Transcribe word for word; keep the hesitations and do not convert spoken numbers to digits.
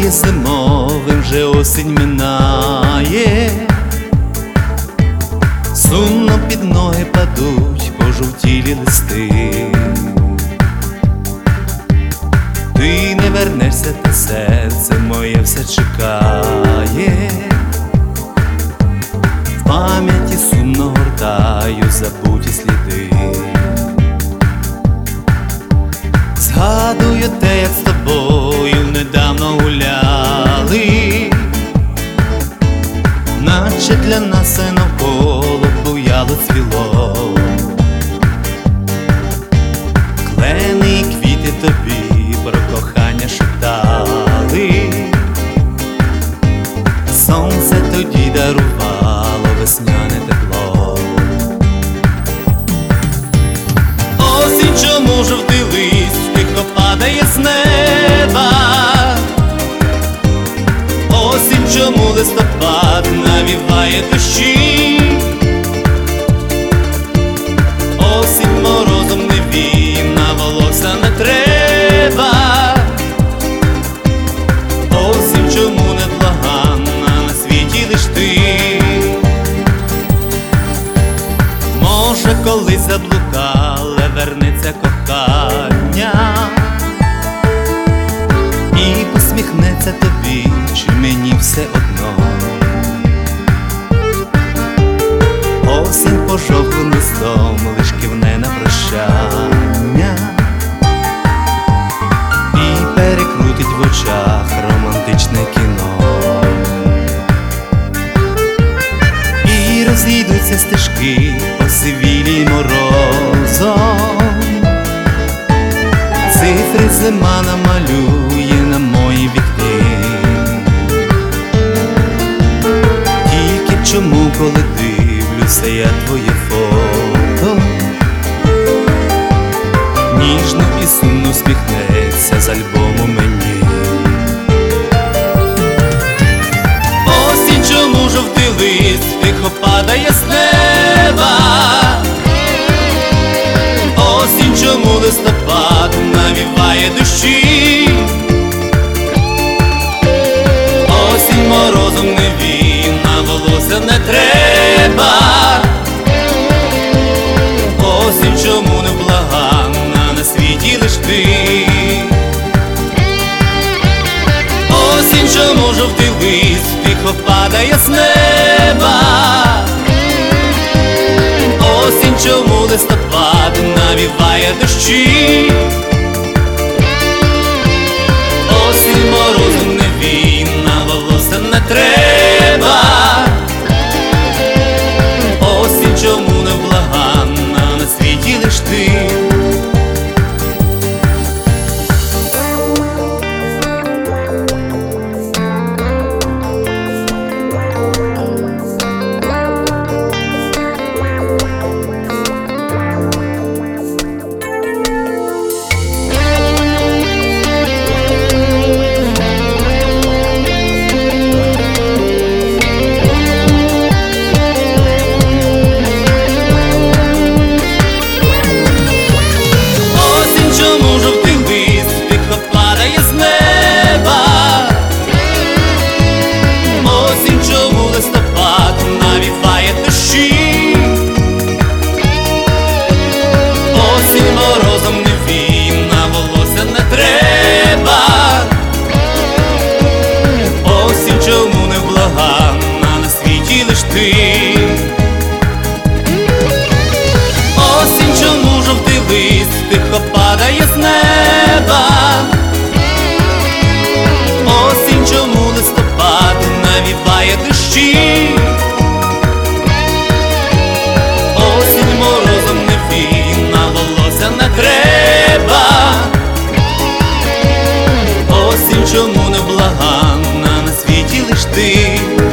Минає зимовим, вже осінь минає, сумно під ноги падуть пожовтілі листи. Ти не вернешся, та серце моє все чекає. В пам'яті сумно гортаю забуті сліди. Згадую те, як з тобою недавно гуляли, наче для нас все навколо буяло, цвіло. Клени і квіти тобі про кохання шептали, сонце тоді дарувало весняне тепло. Осінь, чому жовтий лист тихо падає з неба? Осінь, чому листопад навіває дощі? Осінь, морозом не вій, на волосся не треба. Осінь, чому неблаганна на світі лиш ти? Може, колись заблукале вернеться кохання і посміхнеться тобі, чи мені все одно. Осінь пожовклим листом лиш кивне на прощання і перекрутить в очах романтичне кіно. І розійдуться стежки посивілі морозом, цифри зима намалює на мої вікні. Тільки чому, коли дивлюся я твоє фото, ніжно і сумно усміхнеться з альбому мені. Осінь, чому жовтий лист тихо падає з неба? Осінь, чому листопад навіває дощі? Осінь, морозом не вій, на волосся не треба. Осінь, чому неблаганна на світі лиш ти? Осінь, чому жовтий лист тихо падає з неба? Осінь, чому листопад навіває дощі? Осінь, морозом не вій, на волосся не треба. Осінь, чому неблаганна на світі лиш ти? Осінь, чому жовтий лист тихо падає з неба? Осінь, чому листопад навіває дощі? Осінь, морозом не вій, на волосся не треба. Осінь, чому неблаганна на світі лиш ти?